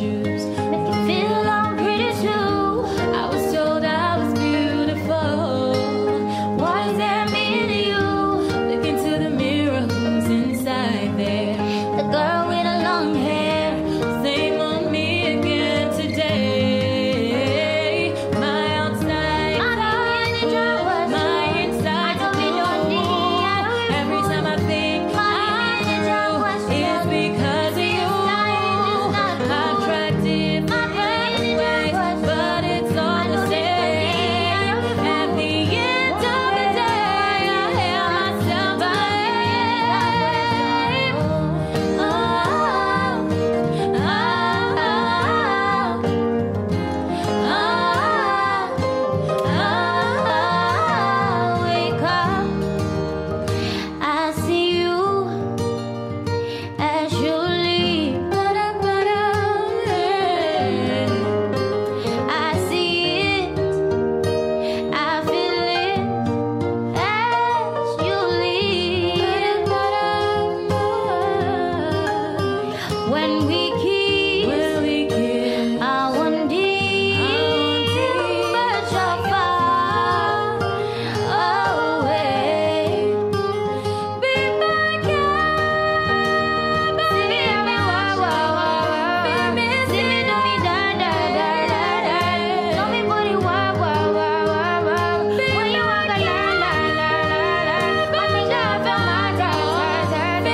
shoes. Make you feel I'm pretty too. I was told I was beautiful. Why is there me to you? Look into the mirror, who's inside there? The girl with the long hair. Same on me again today. My outside, my inside, every time I think it's because of you. I've tried different ways, but it's all the same. At the end of the day, I hear myself blame. Wake up, I see you as you leave. I see it, I feel it as you leave. When we kiss, I want deep, but you're far away. Be back again, see me, see me do me da. Don't be putting when you walk a I think I felt my touch.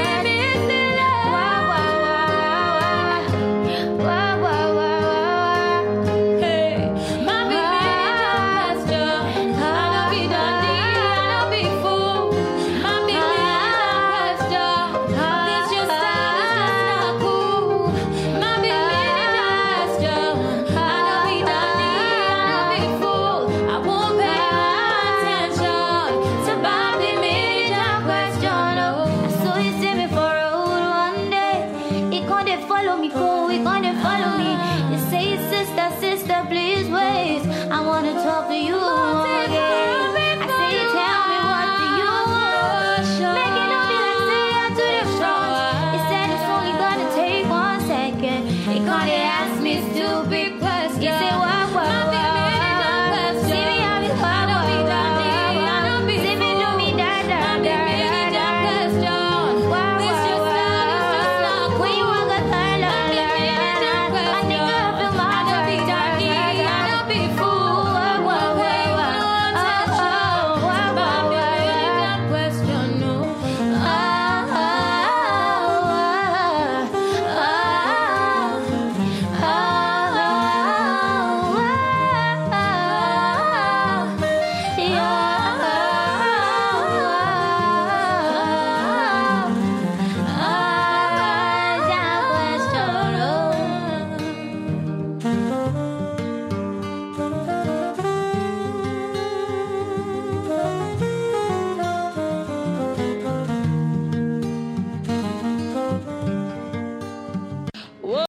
Hey, my baby pastor, I know be dundee, I know be fool. My baby pastor, this your style is just not cool. My baby pastor, I know be dundee, I know be fool. I won't pay attention to Bobby major question. I saw you see me for a road one day. He couldn't follow me, cool, he couldn't follow me. You say, sister, please wait. I wanna talk to you again. I say, tell me what do you want? Make it up, be like, say out to the front. He said it's only gonna take 1 second. He can't ask me stupid questions. He said,